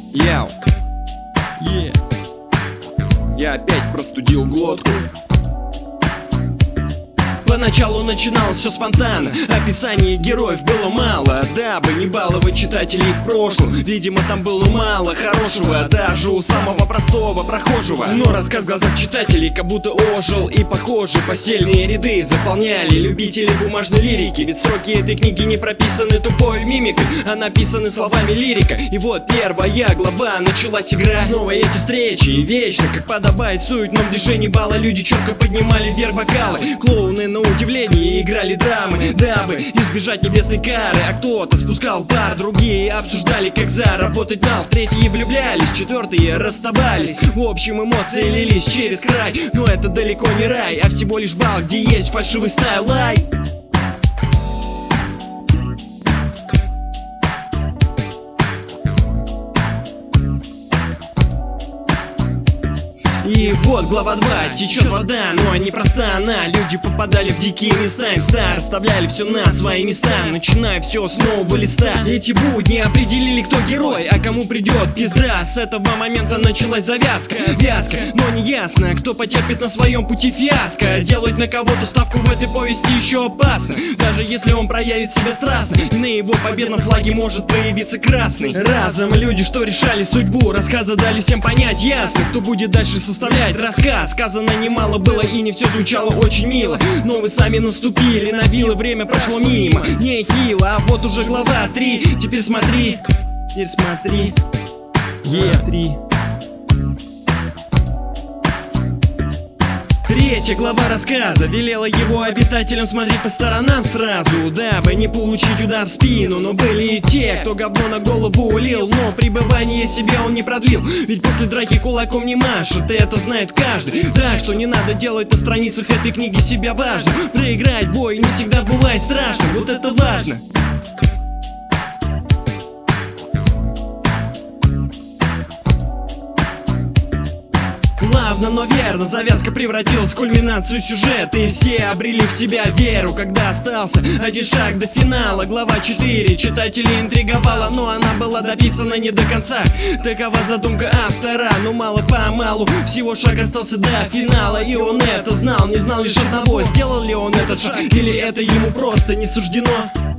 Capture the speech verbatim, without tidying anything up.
Яу. Yeah. Я опять простудил глотку. Поначалу начиналось все спонтанно, описаний героев было мало, дабы не баловать читателей в прошлом. Видимо, там было мало хорошего, даже у самого простого прохожего. Но рассказ в глазах читателей как будто ожил, и похоже, постельные ряды заполняли любители бумажной лирики. Ведь строки этой книги не прописаны тупой мимикой, а написаны словами лирика. И вот первая глава, началась игра. Снова эти встречи, и вечно, как подобает в суетном движении бала, люди четко поднимали вверх бокалы. Клоуны на удивление играли драмы, дабы избежать небесной кары. А кто-то спускал пар, другие обсуждали, как заработать нал. В третьи влюблялись, четвертые расставались. В общем, эмоции лились через край. Но это далеко не рай, а всего лишь бал, где есть фальшивый стайл лай. И вот глава два, течет вода, но не проста она. Люди попадали в дикие места, инста расставляли все на свои места, начиная все с нового листа. Эти будни определили, кто герой, а кому придет пизда. С этого момента началась завязка, вязка, но не ясно, кто потерпит на своем пути фиаско. Делать на кого-то ставку в этой повести еще опасно, даже если он проявит себя страстно, и на его победном флаге может появиться красный. Разом люди, что решали судьбу рассказа, дали всем понять ясно, кто будет дальше составлять рассказ. Сказано немало было и не все звучало очень мило, но вы сами наступили на вилы, время прошло мимо. Нехило, а вот уже глава три. Теперь смотри, теперь смотри, е три. Третья глава рассказа велела его обитателям смотреть по сторонам сразу, дабы не получить удар в спину. Но были и те, кто говно на голову улил, но пребывание себе он не продлил. Ведь после драки кулаком не машут, и это знает каждый. Так что не надо делать на страницах этой книги себя важным. Проиграть бой не всегда бывает страшно, вот это важно. Плавно, но верно, завязка превратилась в кульминацию сюжета, и все обрели в себя веру, когда остался один шаг до финала. Глава четыре читателей интриговала, но она была дописана не до конца. Такова задумка автора, но мало-помалу всего шаг остался до финала, и он это знал, не знал лишь одного: сделал ли он этот шаг, или это ему просто не суждено.